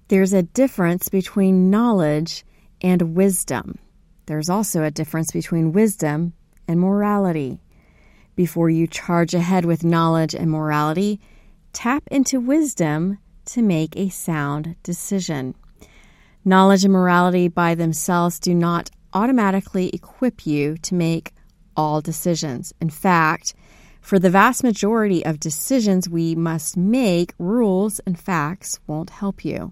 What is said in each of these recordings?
There's a difference between knowledge and wisdom. There's also a difference between wisdom and morality. Before you charge ahead with knowledge and morality, tap into wisdom to make a sound decision. Knowledge and morality by themselves do not automatically equip you to make all decisions. In fact, for the vast majority of decisions we must make, rules and facts won't help you.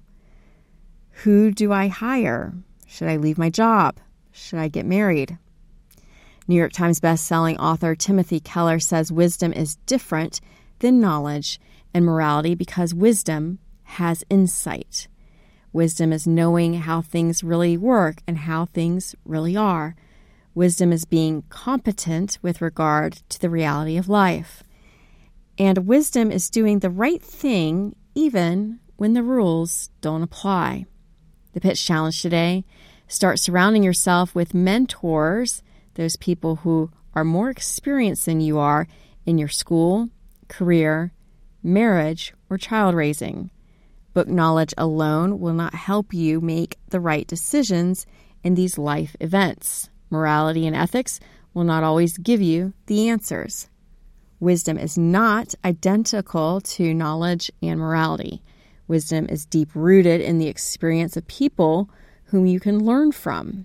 Who do I hire? Should I leave my job? Should I get married? New York Times bestselling author Timothy Keller says wisdom is different than knowledge and morality because wisdom has insight. Wisdom is knowing how things really work and how things really are. Wisdom is being competent with regard to the reality of life. And wisdom is doing the right thing even when the rules don't apply. The Pitch Challenge today: start surrounding yourself with mentors, those people who are more experienced than you are in your school, career, marriage, or child raising. Book knowledge alone will not help you make the right decisions in these life events. Morality and ethics will not always give you the answers. Wisdom is not identical to knowledge and morality. Wisdom is deep-rooted in the experience of people whom you can learn from.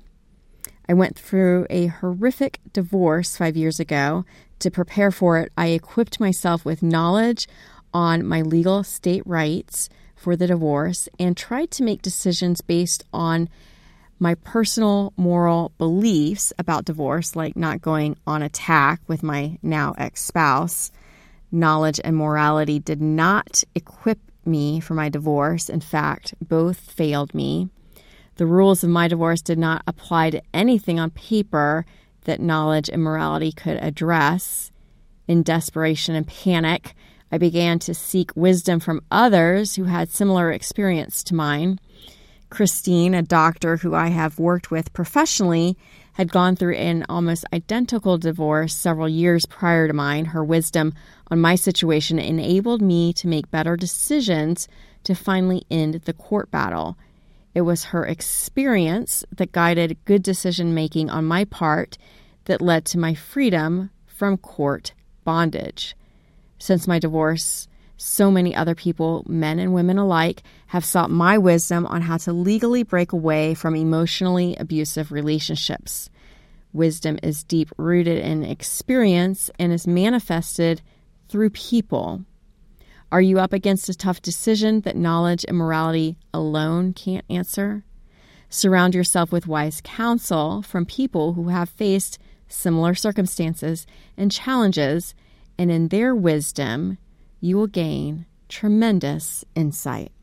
I went through a horrific divorce 5 years ago. To prepare for it, I equipped myself with knowledge on my legal state rights for the divorce and tried to make decisions based on my personal moral beliefs about divorce, like not going on attack with my now ex-spouse. Knowledge and morality did not equip me for my divorce. In fact, both failed me. The rules of my divorce did not apply to anything on paper that knowledge and morality could address. In desperation and panic, I began to seek wisdom from others who had similar experience to mine. Christine, a doctor who I have worked with professionally, had gone through an almost identical divorce several years prior to mine. Her wisdom on my situation enabled me to make better decisions to finally end the court battle. It was her experience that guided good decision-making on my part that led to my freedom from court bondage. Since my divorce, so many other people, men and women alike, have sought my wisdom on how to legally break away from emotionally abusive relationships. Wisdom is deep-rooted in experience and is manifested through people. Are you up against a tough decision that knowledge and morality alone can't answer? Surround yourself with wise counsel from people who have faced similar circumstances and challenges, and in their wisdom, you will gain tremendous insight.